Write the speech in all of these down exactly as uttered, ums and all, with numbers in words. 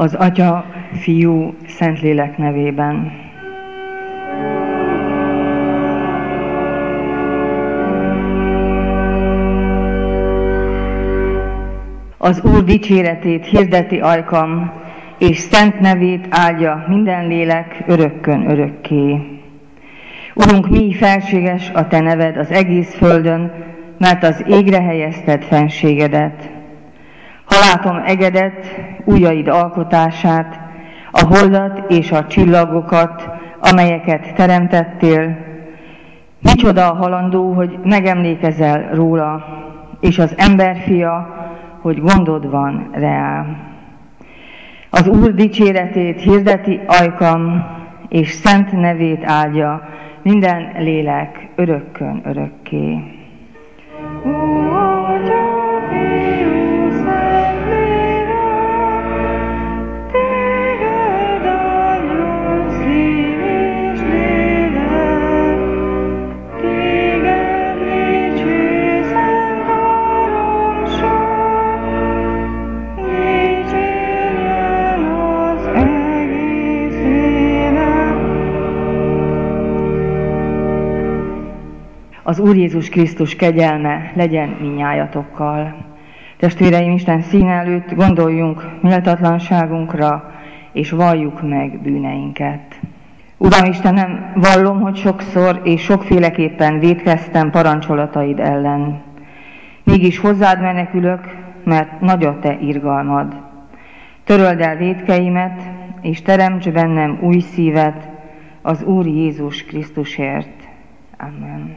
Az Atya, Fiú, Szentlélek nevében. Az Úr dicséretét hirdeti ajkam, és szent nevét áldja minden lélek örökkön örökké. Urunk, mi felséges a Te neved az egész földön, mert az égre helyezted fenségedet. Ha látom egedet, ujjaid alkotását, a holdat és a csillagokat, amelyeket teremtettél, micsoda a halandó, hogy megemlékezel róla, és az emberfia, hogy gondod van reá. Az Úr dicséretét hirdeti ajkam, és szent nevét áldja minden lélek örökkön örökké. Az Úr Jézus Krisztus kegyelme legyen minnyájatokkal. Testvéreim, Isten színe előtt gondoljunk méltatlanságunkra, és valljuk meg bűneinket. Uram Istenem, vallom, hogy sokszor és sokféleképpen vétkeztem parancsolataid ellen. Mégis hozzád menekülök, mert nagy a te irgalmad. Töröld el vétkeimet, és teremts bennem új szívet az Úr Jézus Krisztusért. Amen.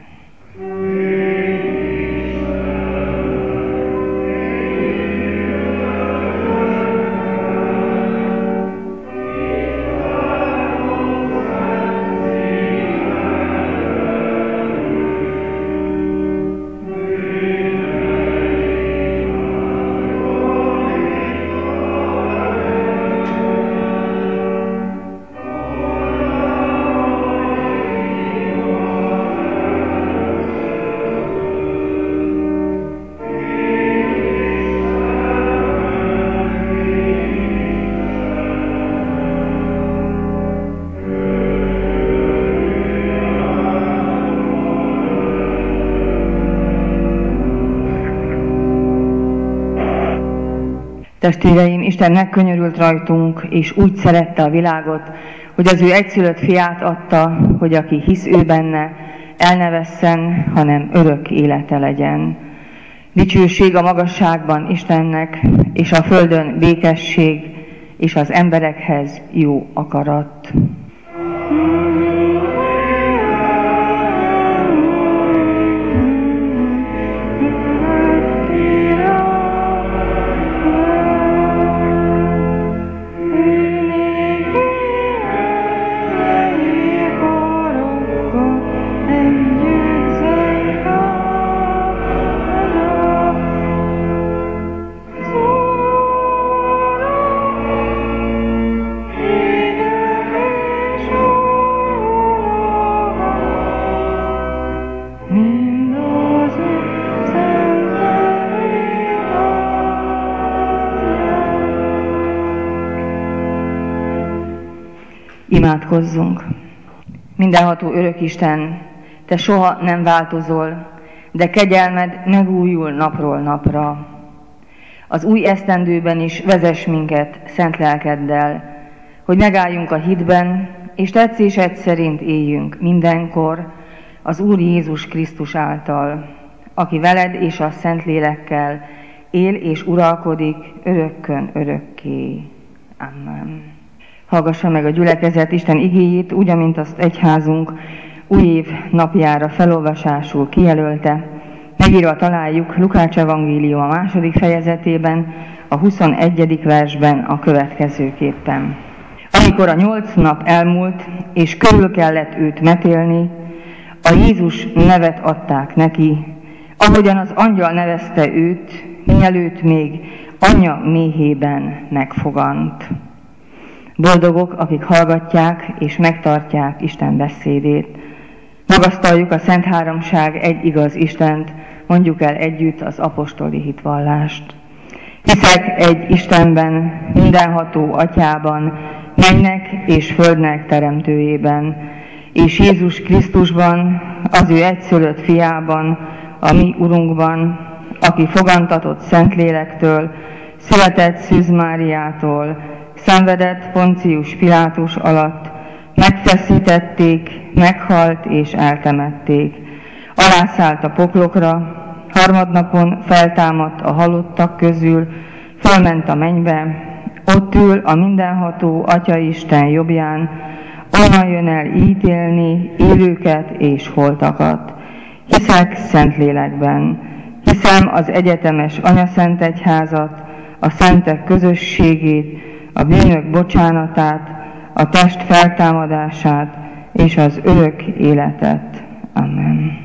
Testvéreim, Isten megkönyörült rajtunk, és úgy szerette a világot, hogy az ő egyszülött fiát adta, hogy aki hisz ő benne, el ne vesszen, hanem örök élete legyen. Dicsőség a magasságban Istennek, és a földön békesség, és az emberekhez jó akarat. Imádkozzunk! Mindenható örök Isten, Te soha nem változol, de kegyelmed megújul napról napra. Az új esztendőben is vezess minket szent lelkeddel, hogy megálljunk a hitben, és tetszésed szerint éljünk mindenkor az Úr Jézus Krisztus által, aki veled és a Szentlélekkel él és uralkodik örökkön örökké. Amen. Hallgassa meg a gyülekezet Isten igéjét, úgy, amint azt egyházunk új év napjára felolvasásul kijelölte. Megírva találjuk Lukács evangélium a második fejezetében, a huszonegyedik versben a következőképpen. Amikor a nyolc nap elmúlt, és körül kellett őt metélni, a Jézus nevet adták neki, ahogyan az angyal nevezte őt, mielőtt még anyja méhében megfogant. Boldogok, akik hallgatják és megtartják Isten beszédét. Magasztaljuk a Szent Háromság egy igaz Istent, mondjuk el együtt az apostoli hitvallást. Hiszek egy Istenben, mindenható Atyában, mennek és földnek teremtőjében, és Jézus Krisztusban, az ő egyszülött fiában, a mi Urunkban, aki fogantatott Szentlélektől, született Szűz Máriától, szenvedett Poncius Pilátus alatt, megfeszítették, meghalt és eltemették. Alászállt a poklokra, harmadnapon feltámadt a halottak közül, fölment a mennybe, ott ül a mindenható Atyaisten jobbján, onnan jön el ítélni élőket és holtakat. Hiszek Szentlélekben, hiszem az egyetemes Anyaszentegyházat, a szentek közösségét, a bűnök bocsánatát, a test feltámadását és az örök életet. Amen.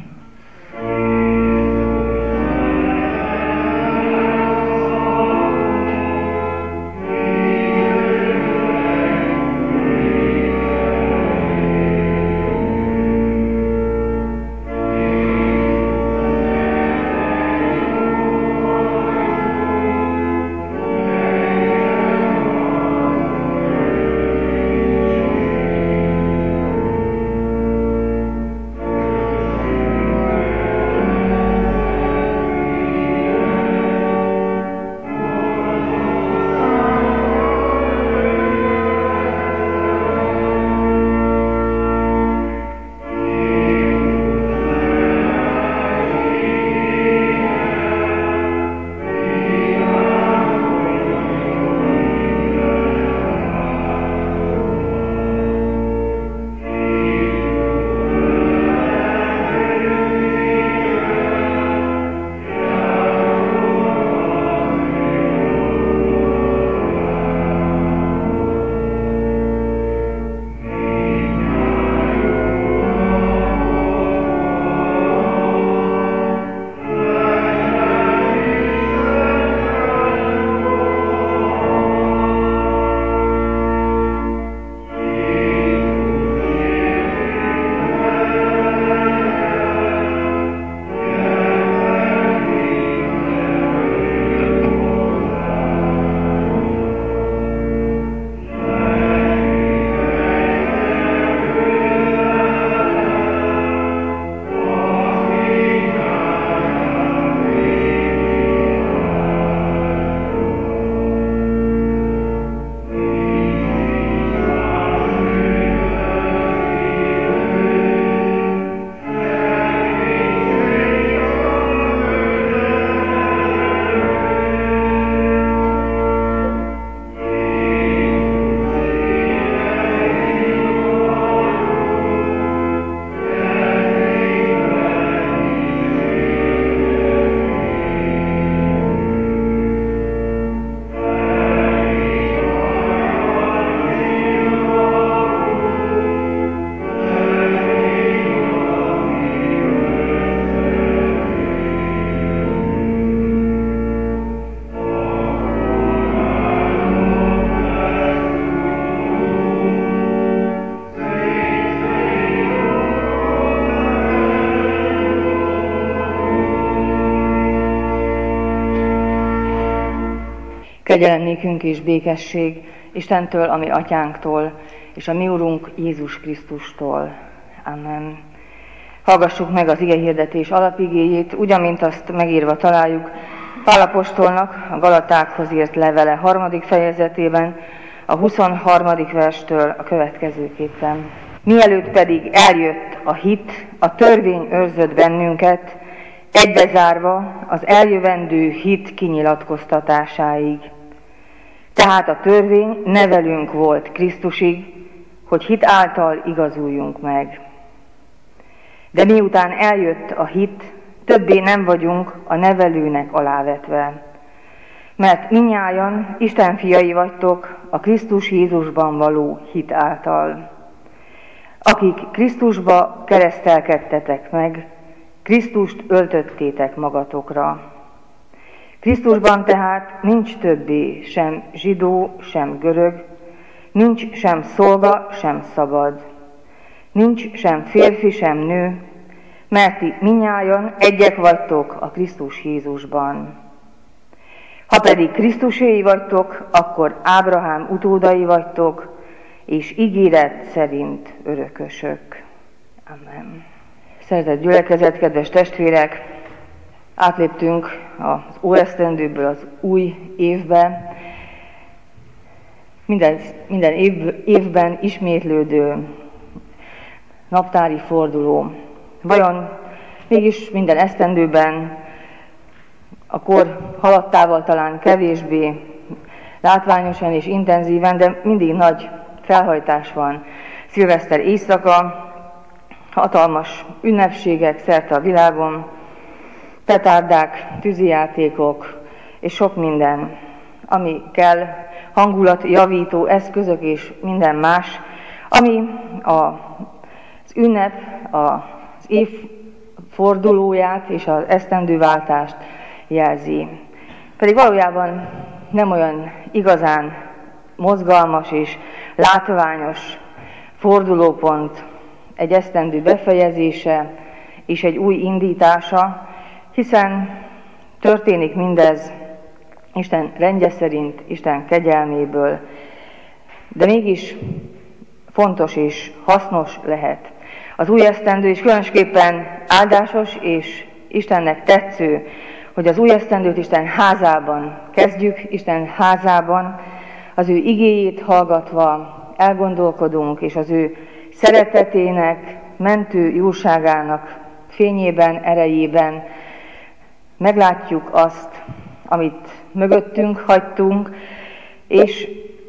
Kegyelem nékünk és békesség Istentől, a mi atyánktól, és a mi Urunk Jézus Krisztustól. Amen. Hallgassuk meg az igehirdetés alapigéjét, úgy, amint azt megírva találjuk Pál apostolnak a Galatákhoz írt levele harmadik fejezetében, a huszonharmadik verstől a következőképpen. Mielőtt pedig eljött a hit, a törvény őrzött bennünket, egybezárva az eljövendő hit kinyilatkoztatásáig. Tehát a törvény ne velünk volt Krisztusig, hogy hit által igazuljunk meg. De miután eljött a hit, többé nem vagyunk a nevelőnek alávetve, mert mindnyájan Isten fiai vagytok a Krisztus Jézusban való hit által. Akik Krisztusba keresztelkedtetek meg, Krisztust öltöttétek magatokra. Krisztusban tehát nincs többé sem zsidó, sem görög, nincs sem szolga, sem szabad, nincs sem férfi, sem nő, mert ti mindnyájan egyek vagytok a Krisztus Jézusban. Ha pedig Krisztuséi vagytok, akkor Ábrahám utódai vagytok, és ígéret szerint örökösök. Amen. Szeretett gyülekezet, kedves testvérek! Átléptünk az óesztendőből az új évbe. Minden, minden év, évben ismétlődő naptári forduló. Vajon mégis minden esztendőben a kor haladtával talán kevésbé látványosan és intenzíven, de mindig nagy felhajtás van. Szilveszter éjszaka, hatalmas ünnepségek szerte a világon, petárdák, tűzijátékok és sok minden, ami kell, hangulatjavító eszközök és minden más, ami a, az ünnep, az év fordulóját és az esztendőváltást jelzi. Pedig valójában nem olyan igazán mozgalmas és látványos fordulópont egy esztendő befejezése és egy új indítása, hiszen történik mindez Isten rendje szerint, Isten kegyelméből, de mégis fontos és hasznos lehet. Az új esztendő is különösképpen áldásos és Istennek tetsző, hogy az új esztendőt Isten házában kezdjük, Isten házában, az ő igéjét hallgatva elgondolkodunk, és az ő szeretetének, mentő jóságának fényében, erejében meglátjuk azt, amit mögöttünk hagytunk, és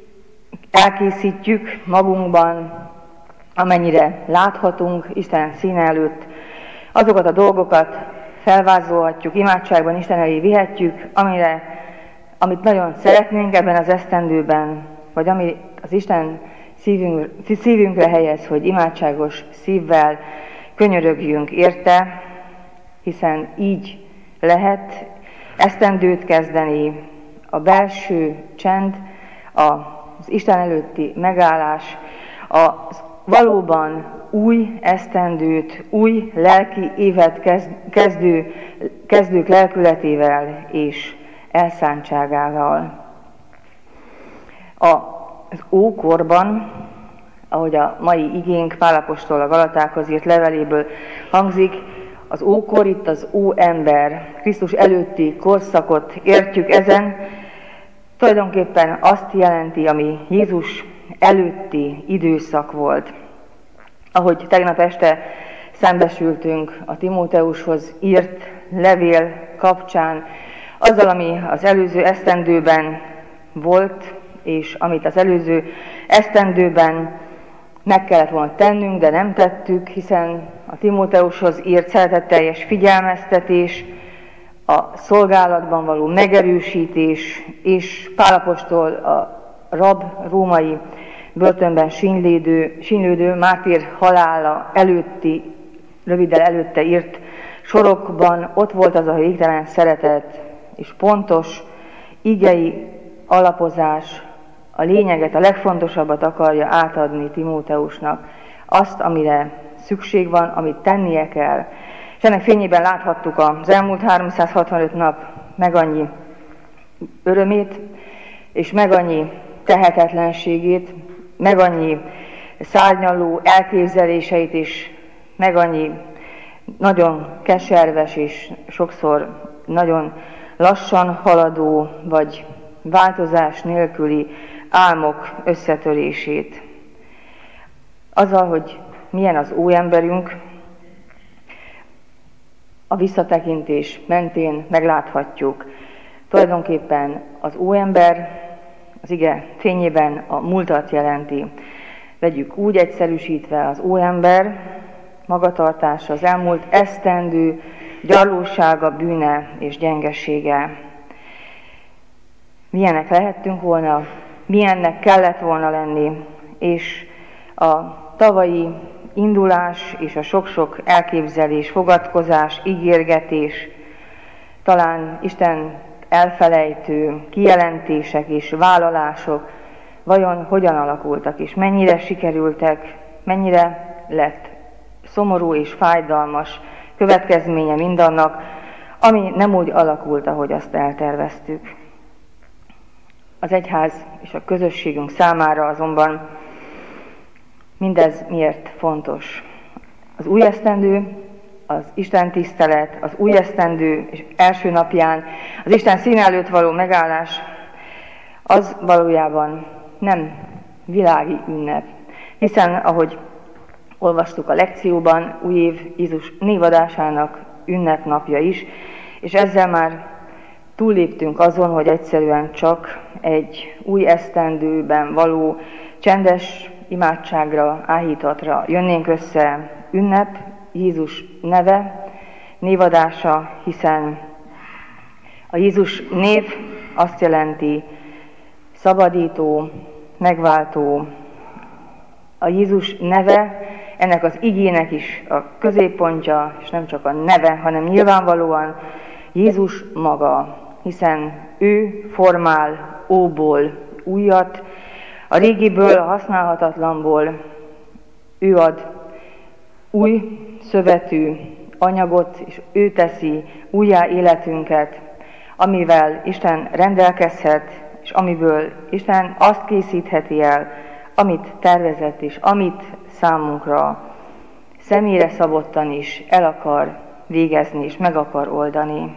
elkészítjük magunkban, amennyire láthatunk Isten színe előtt, azokat a dolgokat felvázolhatjuk, imádságban Isten elé vihetjük, amire, amit nagyon szeretnénk ebben az esztendőben, vagy ami az Isten szívünk, szívünkre helyez, hogy imádságos szívvel könyörögjünk érte, hiszen így lehet esztendőt kezdeni, a belső csend, az Isten előtti megállás, az valóban új esztendőt, új lelki évet kezdő, kezdők lelkületével és elszántságával. Az ókorban, ahogy a mai igénk Pál apostol a Galatákhoz írt leveléből hangzik, az ókor, itt az óember, Krisztus előtti korszakot értjük ezen, tulajdonképpen azt jelenti, ami Jézus előtti időszak volt. Ahogy tegnap este szembesültünk a Timóteushoz írt levél kapcsán, azzal, ami az előző esztendőben volt, és amit az előző esztendőben meg kellett volna tennünk, de nem tettük, hiszen a Timóteushoz írt szeretetteljes figyelmeztetés, a szolgálatban való megerősítés, és Pál apostol a rab római börtönben sínlődő, sínlődő mártír halála előtti, röviddel előtte írt sorokban ott volt az a végtelen szeretet, és pontos igei alapozás, a lényeget, a legfontosabbat akarja átadni Timóteusnak, azt, amire szükség van, amit tennie kell. És ennek fényében láthattuk az elmúlt háromszázhatvanöt nap meg annyi örömét, és meg annyi tehetetlenségét, meg annyi szárnyaló elképzeléseit, és meg annyi nagyon keserves és sokszor nagyon lassan haladó, vagy változás nélküli álmok összetörését. Azzal, hogy milyen az óemberünk, a visszatekintés mentén megláthatjuk. Tulajdonképpen az óember az ige fényében a múltat jelenti. Vegyük úgy egyszerűsítve, az óember magatartása, az elmúlt esztendő gyarlósága, bűne és gyengesége. Milyennek lehettünk volna, milyennek kellett volna lenni, és a tavalyi indulás és a sok-sok elképzelés, fogadkozás, ígérgetés, talán Isten elfelejtő kijelentések és vállalások vajon hogyan alakultak, és mennyire sikerültek, mennyire lett szomorú és fájdalmas következménye mindannak, ami nem úgy alakult, ahogy azt elterveztük. Az egyház és a közösségünk számára azonban mindez miért fontos? Az új esztendő, az Isten tisztelet, az új esztendő és első napján az Isten színe előtt való megállás, az valójában nem világi ünnep. Hiszen, ahogy olvastuk a lekcióban, új év Jézus névadásának ünnepnapja is, és ezzel már túlléptünk azon, hogy egyszerűen csak egy új esztendőben való csendes imádságra, áhítatra jönnénk össze. Ünnep, Jézus neve, névadása, hiszen a Jézus név azt jelenti szabadító, megváltó. A Jézus neve, ennek az igének is a középpontja, és nem csak a neve, hanem nyilvánvalóan Jézus maga, hiszen ő formál óból újat, a régiből, a használhatatlanból ő ad új szövetű anyagot, és ő teszi újjá életünket, amivel Isten rendelkezhet, és amiből Isten azt készítheti el, amit tervezett, és amit számunkra személyre szabottan is el akar végezni, és meg akar oldani.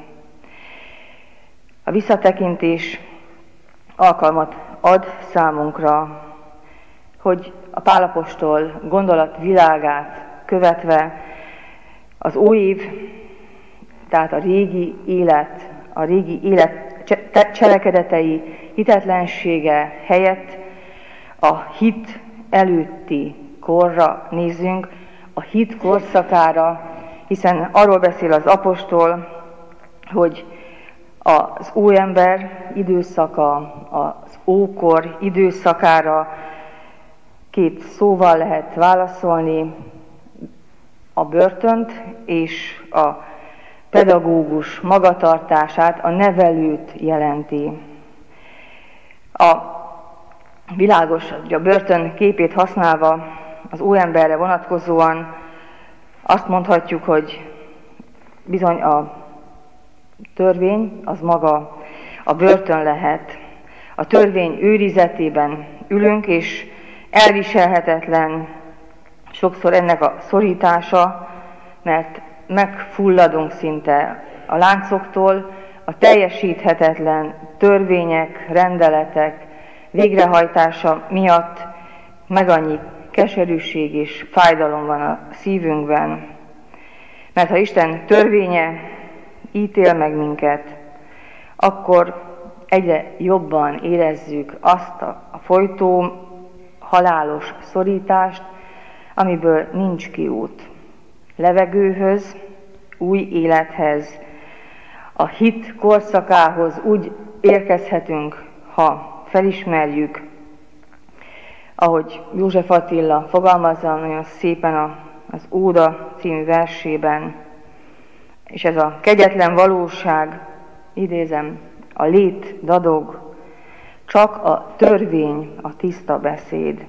A visszatekintés alkalmat ad számunkra, hogy a Pál apostol gondolatvilágát követve az új év, tehát a régi élet, a régi élet cselekedetei hitetlensége helyett a hit előtti korra nézzünk, a hit korszakára, hiszen arról beszél az apostol, hogy az óember időszaka, az ókor időszakára két szóval lehet válaszolni, a börtönt és a pedagógus magatartását, a nevelőt jelenti. A világos, hogy a börtön képét használva az óemberre vonatkozóan azt mondhatjuk, hogy bizony a törvény az maga a börtön lehet. A törvény őrizetében ülünk, és elviselhetetlen sokszor ennek a szorítása, mert megfulladunk szinte a láncoktól, a teljesíthetetlen törvények, rendeletek végrehajtása miatt meg annyi keserűség és fájdalom van a szívünkben. Mert ha Isten törvénye ítél meg minket, akkor egyre jobban érezzük azt a, a folytó halálos szorítást, amiből nincs kiút. Levegőhöz, új élethez, a hit korszakához úgy érkezhetünk, ha felismerjük, ahogy József Attila fogalmazza nagyon szépen az Óda című versében, és ez a kegyetlen valóság, idézem, a lét dadog, csak a törvény a tiszta beszéd.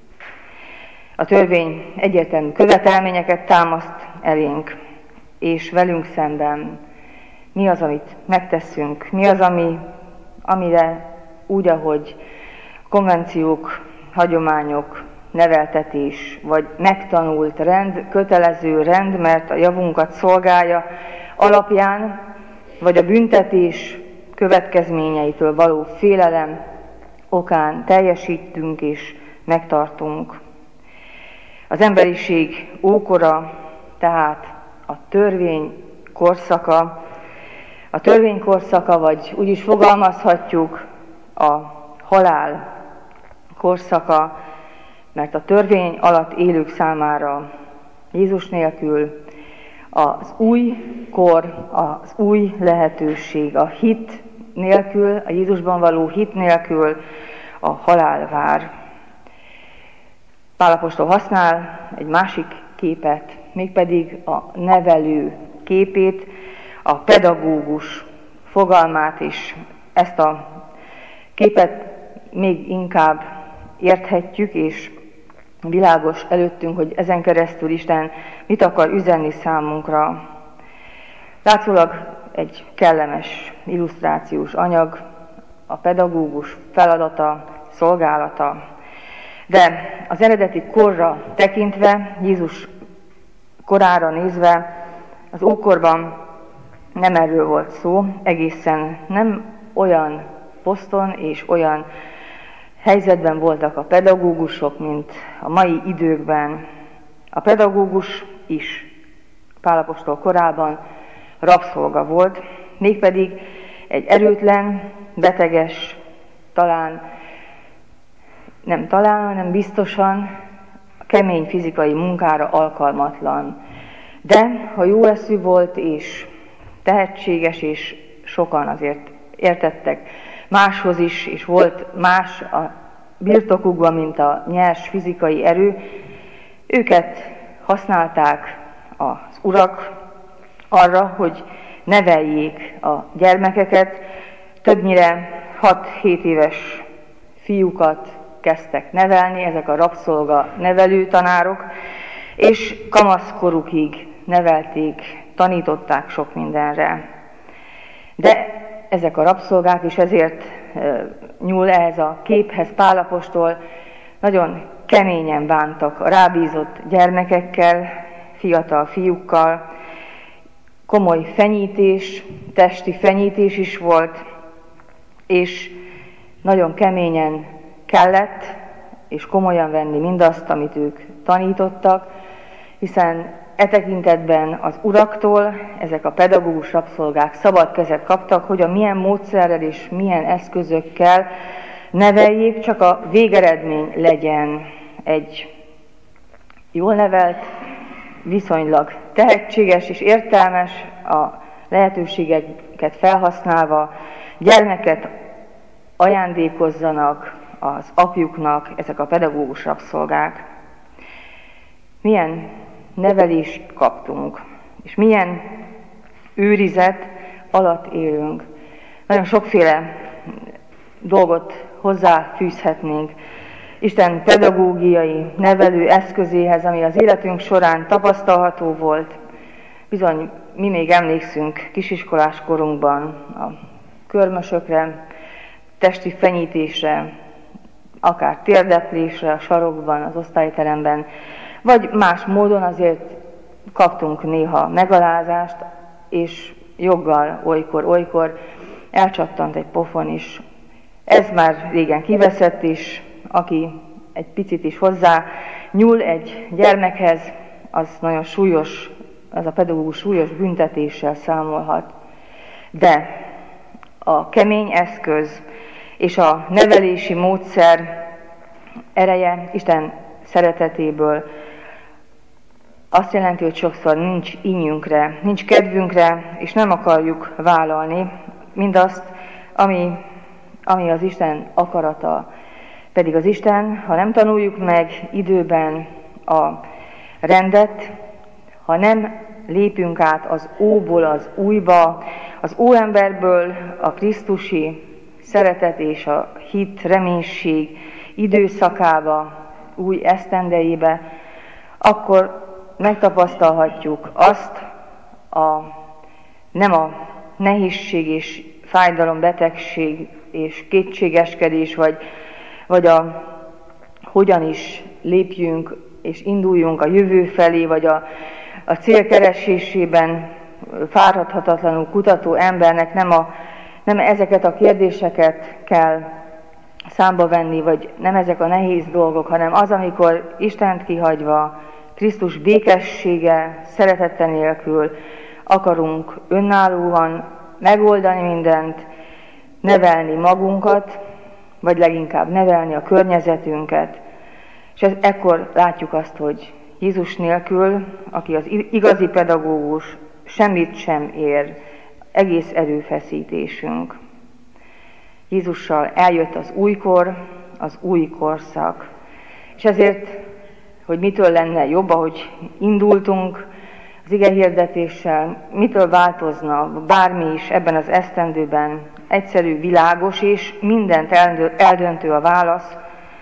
A törvény egyértelmű követelményeket támaszt elénk, és velünk szemben mi az, amit megteszünk, mi az, ami, amire úgy, ahogy konvenciók, hagyományok, neveltetés, vagy megtanult rend, kötelező rend, mert a javunkat szolgálja alapján, vagy a büntetés következményeitől való félelem okán teljesítünk és megtartunk. Az emberiség ókora, tehát a törvény korszaka, a törvény korszaka, vagy úgy is fogalmazhatjuk, a halál korszaka, mert a törvény alatt élők számára Jézus nélkül az új kor, az új lehetőség, a hit nélkül, a Jézusban való hit nélkül a halál vár. Pál apostol használ egy másik képet, mégpedig a nevelő képét, a pedagógus fogalmát, és ezt a képet még inkább érthetjük, és világos előttünk, hogy ezen keresztül Isten mit akar üzenni számunkra. Látszólag egy kellemes illusztrációs anyag, a pedagógus feladata, szolgálata. De az eredeti korra tekintve, Jézus korára nézve, az ókorban nem erről volt szó, egészen nem olyan poszton és olyan helyzetben voltak a pedagógusok, mint a mai időkben. A pedagógus is Pál apostol korában rabszolga volt, mégpedig egy erőtlen, beteges, talán, nem talán, hanem biztosan kemény fizikai munkára alkalmatlan. De ha jó eszű volt és tehetséges, és sokan azért értettek máshoz is, és volt más a birtokukban, mint a nyers fizikai erő, őket használták az urak arra, hogy neveljék a gyermekeket. Többnyire hat-hét éves fiúkat kezdtek nevelni, ezek a rabszolga nevelő tanárok, és kamaszkorukig nevelték, tanították sok mindenre. De ezek a rabszolgák, és ezért nyúl ehhez a képhez Pál apostol, nagyon keményen bántak a rábízott gyermekekkel, fiatal fiúkkal. Komoly fenyítés, testi fenyítés is volt, és nagyon keményen kellett és komolyan venni mindazt, amit ők tanítottak, hiszen e tekintetben az uraktól ezek a pedagógus rabszolgák szabad kezet kaptak, hogy a milyen módszerrel és milyen eszközökkel neveljék, csak a végeredmény legyen egy jól nevelt, viszonylag tehetséges és értelmes, a lehetőségeket felhasználva gyermeket ajándékozzanak az apjuknak ezek a pedagógus rabszolgák. Milyen nevelést kaptunk, és milyen őrizet alatt élünk. Nagyon sokféle dolgot hozzáfűzhetnénk Isten pedagógiai nevelő eszközéhez, ami az életünk során tapasztalható volt. Bizony, mi még emlékszünk kisiskolás korunkban a körmösökre, testi fenyítésre, akár térdeplésre a sarokban, az osztályteremben, vagy más módon azért kaptunk néha megalázást, és joggal olykor-olykor elcsattant egy pofon is. Ez már régen kiveszett is, aki egy picit is hozzá nyúl egy gyermekhez, az nagyon súlyos, az a pedagógus súlyos büntetéssel számolhat. De a kemény eszköz és a nevelési módszer ereje Isten szeretetéből azt jelenti, hogy sokszor nincs ínyünkre, nincs kedvünkre, és nem akarjuk vállalni mindazt, ami, ami az Isten akarata. Pedig az Isten, ha nem tanuljuk meg időben a rendet, ha nem lépünk át az óból az újba, az óemberből a krisztusi szeretet és a hit, reménység időszakába, új esztendejébe, akkor megtapasztalhatjuk azt, a, nem a nehézség és fájdalom, betegség és kétségeskedés, vagy, vagy a hogyan is lépjünk és induljunk a jövő felé, vagy a, a cél keresésében fáradhatatlanul kutató embernek nem, a, nem ezeket a kérdéseket kell számba venni, vagy nem ezek a nehéz dolgok, hanem az, amikor Istent kihagyva, Krisztus békessége, szeretete nélkül akarunk önállóan megoldani mindent, nevelni magunkat, vagy leginkább nevelni a környezetünket. És ez, ekkor látjuk azt, hogy Jézus nélkül, aki az igazi pedagógus, semmit sem ér, egész erőfeszítésünk. Jézussal eljött az újkor, az új korszak. És ezért, hogy mitől lenne jobb, ahogy indultunk az igehirdetéssel, mitől változna bármi is ebben az esztendőben, egyszerű, világos és mindent eldöntő a válasz.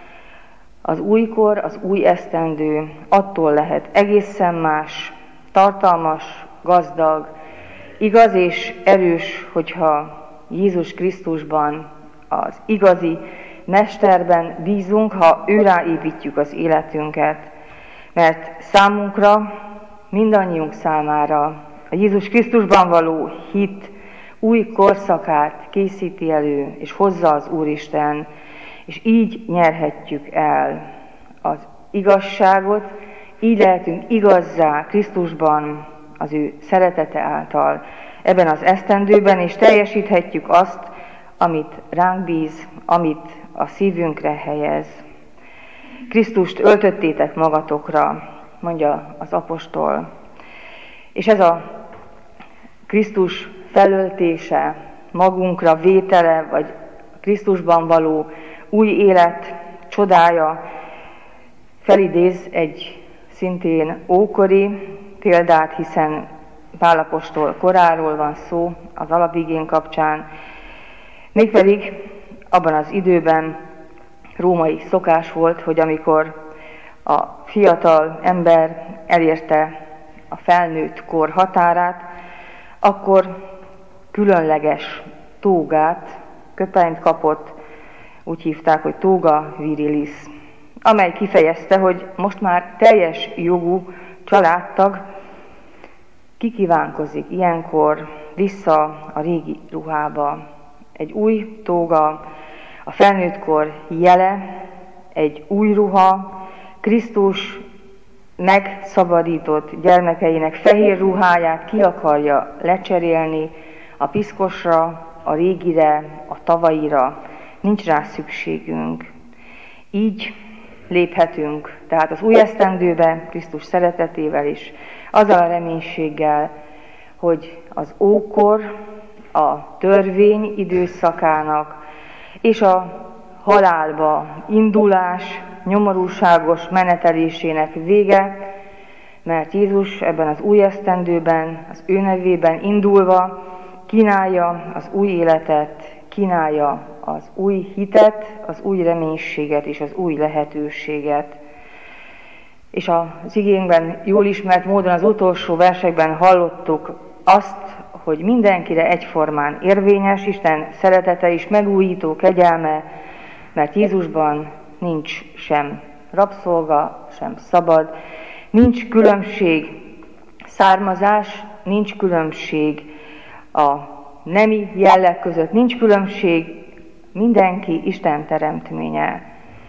Az újkor, az új esztendő attól lehet egészen más, tartalmas, gazdag, igaz és erős, hogyha Jézus Krisztusban az igazi Mesterben bízunk, ha őrá építjük az életünket. Mert számunkra, mindannyiunk számára a Jézus Krisztusban való hit új korszakát készíti elő, és hozza az Úristen, és így nyerhetjük el az igazságot, így lehetünk igazzá Krisztusban, az ő szeretete által ebben az esztendőben, és teljesíthetjük azt, amit ránk bíz, amit a szívünkre helyez. Krisztust öltöttétek magatokra, mondja az apostol. És ez a Krisztus felöltése, magunkra vétele, vagy Krisztusban való új élet csodája felidéz egy szintén ókori példát, hiszen Pál apostol koráról van szó az alapigén kapcsán, mégpedig abban az időben római szokás volt, hogy amikor a fiatal ember elérte a felnőtt kor határát, akkor különleges tógát, köpenyt kapott, úgy hívták, hogy toga virilis, amely kifejezte, hogy most már teljes jogú családtag kikívánkozik ilyenkor vissza a régi ruhába. Egy új tóga, a felnőttkor jele, egy új ruha, Krisztus megszabadított gyermekeinek fehér ruháját ki akarja lecserélni a piszkosra, a régire, a tavaira. Nincs rá szükségünk. Így léphetünk, tehát az új esztendőbe Krisztus szeretetével is, azzal a reménységgel, hogy az ókor, a törvény időszakának és a halálba indulás, nyomorúságos menetelésének vége, mert Jézus ebben az új esztendőben, az ő nevében indulva kínálja az új életet, kínálja az új hitet, az új reménységet és az új lehetőséget. És az igénkben jól ismert módon az utolsó versekben hallottuk azt, hogy mindenkire egyformán érvényes Isten szeretete és megújító kegyelme, mert Jézusban nincs sem rabszolga, sem szabad, nincs különbség származás, nincs különbség a nemi jelleg között, nincs különbség, mindenki Isten teremtménye.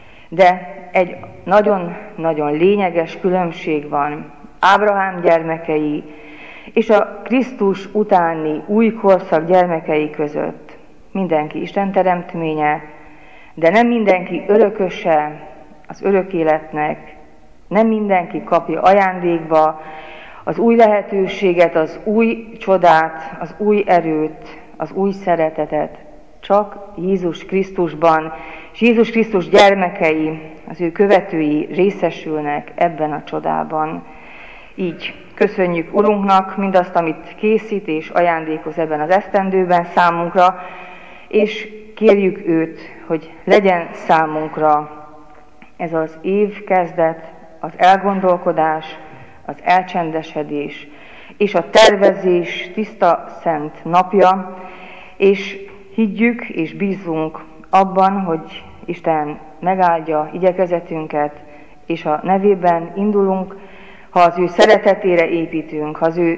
De egy nagyon-nagyon lényeges különbség van Ábrahám gyermekei és a Krisztus utáni új korszak gyermekei között. Mindenki Isten teremtménye, de nem mindenki örököse az örök életnek, nem mindenki kapja ajándékba az új lehetőséget, az új csodát, az új erőt, az új szeretetet. Csak Jézus Krisztusban, és Jézus Krisztus gyermekei, az ő követői részesülnek ebben a csodában. Így köszönjük Urunknak mindazt, amit készít és ajándékoz ebben az esztendőben számunkra, és kérjük őt, hogy legyen számunkra ez az év kezdet, az elgondolkodás, az elcsendesedés és a tervezés tiszta szent napja, és higgyük és bízzunk abban, hogy Isten megáldja igyekezetünket, és a nevében indulunk, ha az ő szeretetére építünk, ha az ő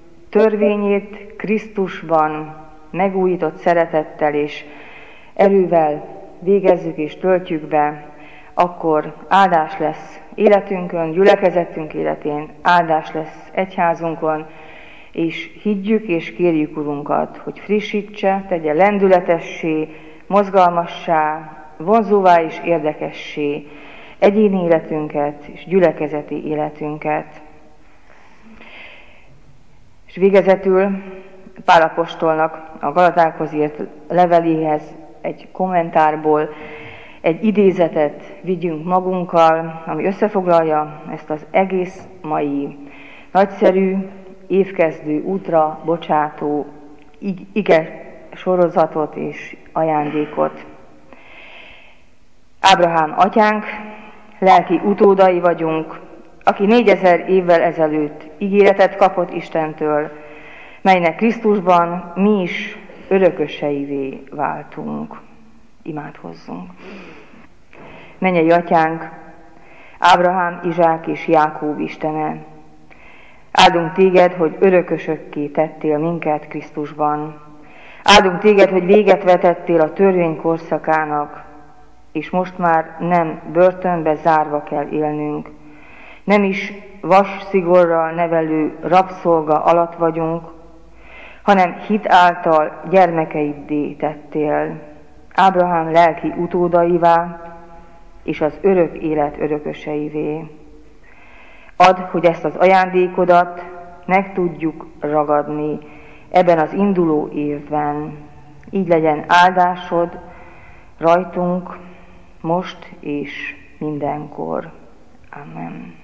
törvényét Krisztusban megújított szeretettel és erővel végezzük és töltjük be, akkor áldás lesz életünkön, gyülekezetünk életén, áldás lesz egyházunkon, és higgyük és kérjük Urunkat, hogy frissítse, tegye lendületessé, mozgalmassá, vonzóvá és érdekessé egyéni életünket és gyülekezeti életünket. És végezetül Pál apostolnak a Galatákhoz írt leveléhez egy kommentárból egy idézetet vigyünk magunkkal, ami összefoglalja ezt az egész mai nagyszerű, évkezdő útra bocsátó ige sorozatot és ajándékot. Ábrahám atyánk, lelki utódai vagyunk, aki négyezer évvel ezelőtt ígéretet kapott Istentől, melynek Krisztusban mi is örököseivé váltunk. Imádkozzunk. Mennyei Atyánk, Ábrahám, Izsák és Jákób Istene, áldunk Téged, hogy örökösökké tettél minket Krisztusban. Áldunk Téged, hogy véget vetettél a törvény korszakának, és most már nem börtönbe zárva kell élnünk. Nem is vas szigorral nevelő rabszolga alatt vagyunk, hanem hit által gyermekeiddé tettél, Ábrahám lelki utódaivá, és az örök élet örököseivé. Add, hogy ezt az ajándékodat meg tudjuk ragadni ebben az induló évben. Így legyen áldásod rajtunk most és mindenkor. Amen.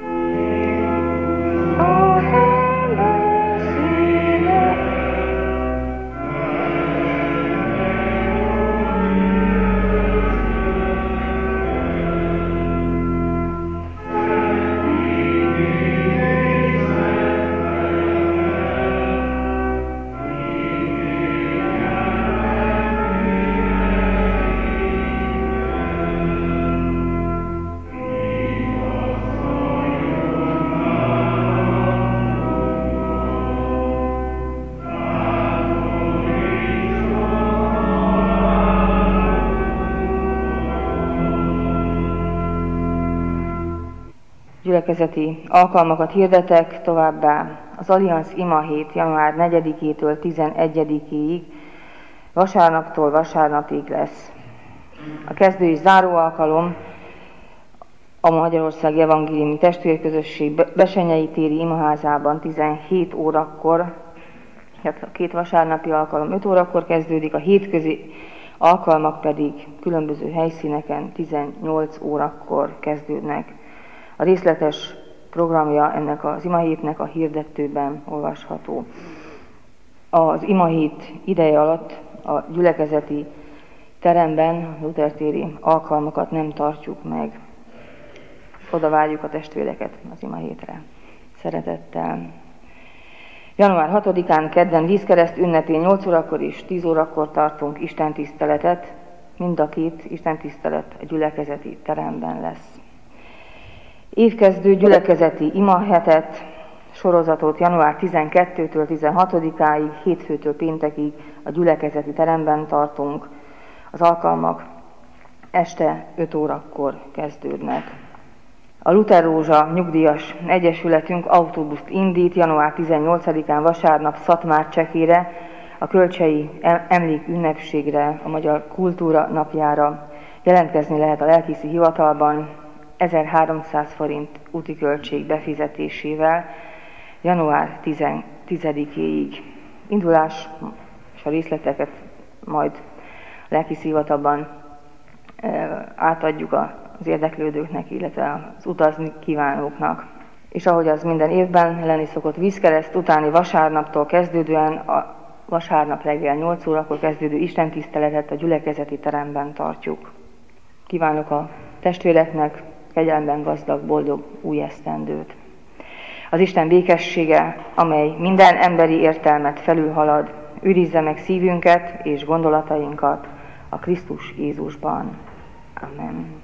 Gyülekezeti alkalmakat hirdetek, továbbá az Allianz Ima hét január negyedikétől tizenegyedikéig, vasárnaptól vasárnapig lesz. A kezdő és záró alkalom a Magyarországi Evangéliumi Testvérközösség Besenyei téri imaházában tizenhét órakor, hát a két vasárnapi alkalom öt órakor kezdődik, a hétközi alkalmak pedig különböző helyszíneken tizennyolc órakor kezdődnek. A részletes programja ennek az imahétnek a hirdetőben olvasható. Az imahét ideje alatt a gyülekezeti teremben a Luther-téri alkalmakat nem tartjuk meg. Oda várjuk a testvéreket az imahétre. Szeretettel. január hatodikán kedden vízkereszt ünnepén nyolc órakor és tíz órakor tartunk istentiszteletet. Mind a két istentisztelet a gyülekezeti teremben lesz. Évkezdő gyülekezeti imahetet, sorozatot január tizenkettedikétől tizenhatodikáig, hétfőtől péntekig a gyülekezeti teremben tartunk. Az alkalmak este öt órakor kezdődnek. A Luther Rózsa nyugdíjas egyesületünk autóbuszt indít január tizennyolcadikán vasárnap Szatmár Csekére, a Kölcsei Emlékünnepségre, a Magyar Kultúra Napjára. Jelentkezni lehet a lelkészi hivatalban ezerháromszáz forint úti költség befizetésével január tizedikéig. Indulás és a részleteket majd a lelkészi hivatalban átadjuk az érdeklődőknek, illetve az utazni kívánóknak. És ahogy az minden évben lenni szokott, vízkereszt utáni vasárnaptól kezdődően a vasárnap reggel nyolc órakor kezdődő istentiszteletet a gyülekezeti teremben tartjuk. Kívánok a testvéreknek kegyelmben gazdag, boldog új esztendőt. Az Isten békessége, amely minden emberi értelmet felülhalad, őrizze meg szívünket és gondolatainkat a Krisztus Jézusban. Amen.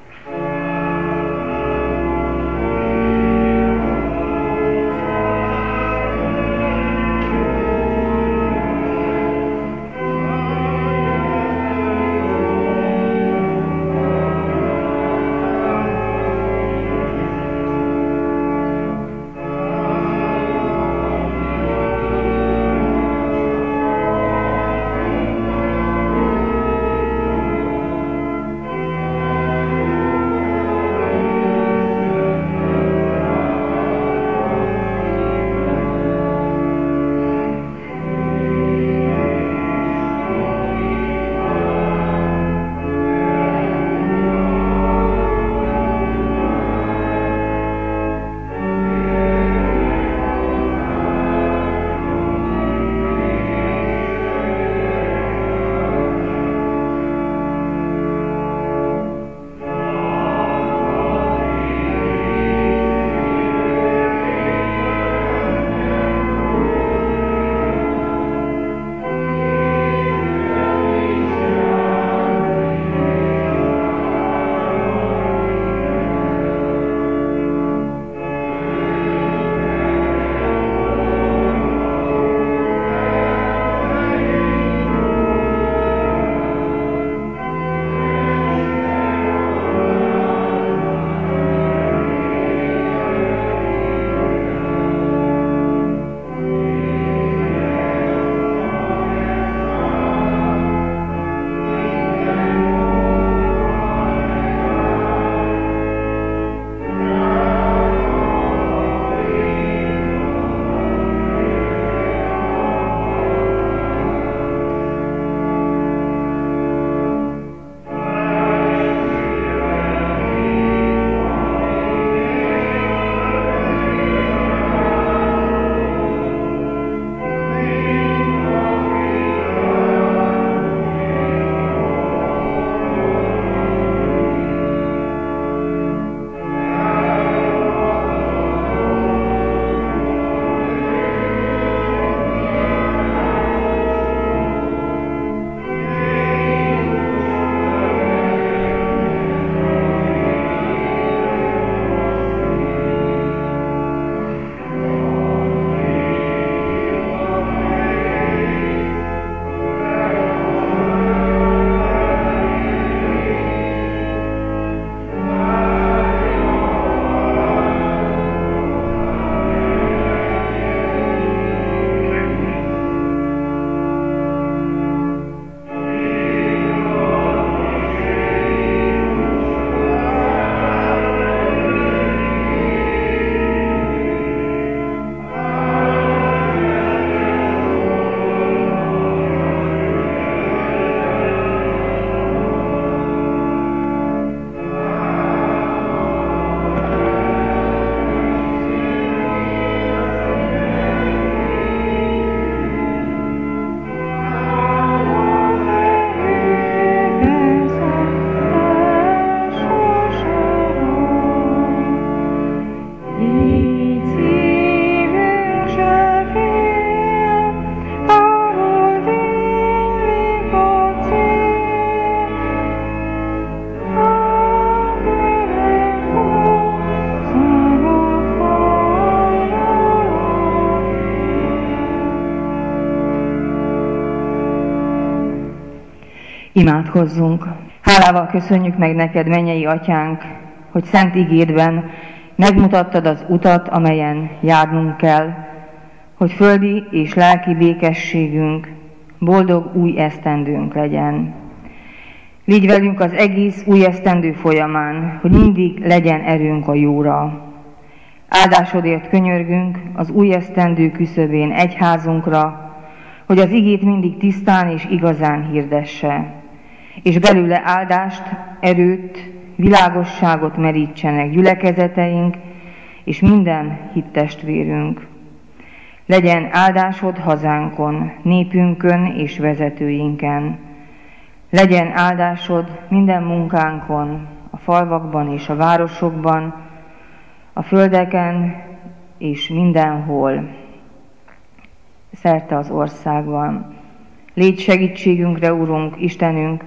Imádkozzunk! Hálával köszönjük meg neked, mennyei atyánk, hogy szent igédben megmutattad az utat, amelyen járnunk kell, hogy földi és lelki békességünk, boldog új esztendőnk legyen. Légy velünk az egész új esztendő folyamán, hogy mindig legyen erőnk a jóra. Áldásodért könyörgünk az új esztendő küszöbén egyházunkra, hogy az igét mindig tisztán és igazán hirdesse, és belőle áldást, erőt, világosságot merítsenek gyülekezeteink és minden hittestvérünk. Legyen áldásod hazánkon, népünkön és vezetőinken. Legyen áldásod minden munkánkon, a falvakban és a városokban, a földeken és mindenhol, szerte az országban. Légy segítségünkre, Urunk, Istenünk,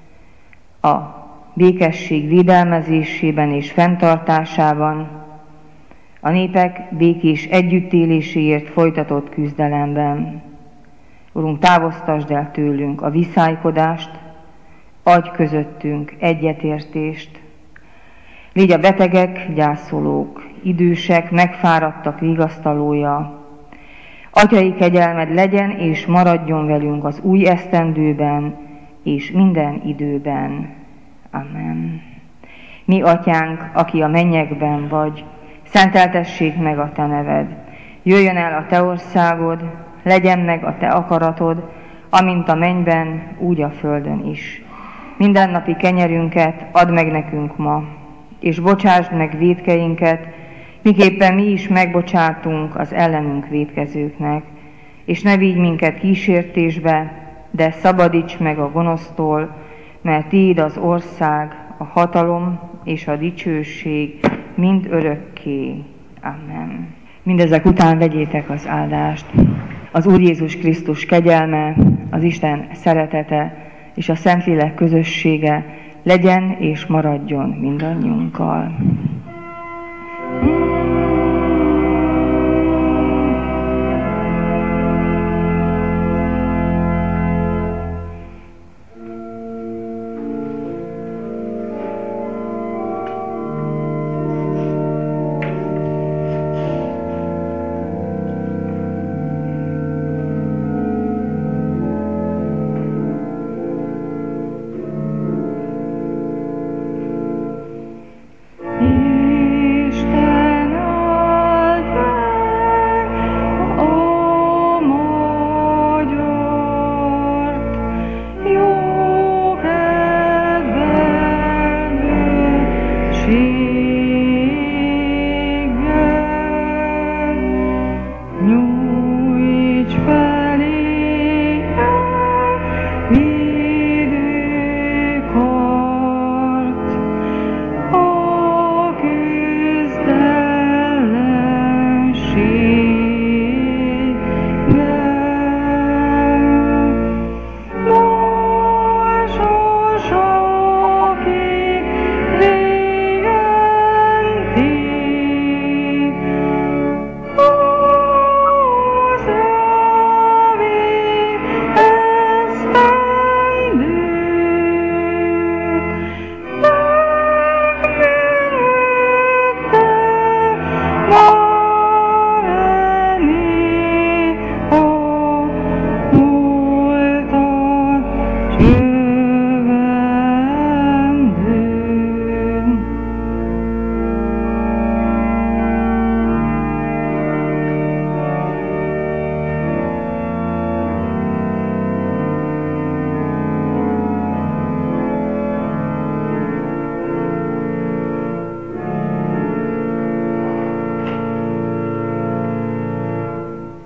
a békesség védelmezésében és fenntartásában, a népek békés együttéléséért folytatott küzdelemben. Urunk, távoztasd el tőlünk a viszálykodást, adj közöttünk egyetértést. Légy a betegek, gyászolók, idősek, megfáradtak vigasztalója. Atyai kegyelmed legyen és maradjon velünk az új esztendőben és minden időben. Amen. Mi atyánk, aki a mennyekben vagy, szenteltessék meg a te neved. Jöjjön el a te országod, legyen meg a te akaratod, amint a mennyben, úgy a földön is. Mindennapi kenyerünket add meg nekünk ma, és bocsásd meg vétkeinket, miképpen mi is megbocsátunk az ellenünk vétkezőknek, és ne vigy minket kísértésbe, de szabadíts meg a gonosztól, mert tiéd az ország, a hatalom és a dicsőség mind örökké. Amen. Mindezek után vegyétek az áldást. Az Úr Jézus Krisztus kegyelme, az Isten szeretete és a Szentlélek közössége legyen és maradjon mindannyiunkkal.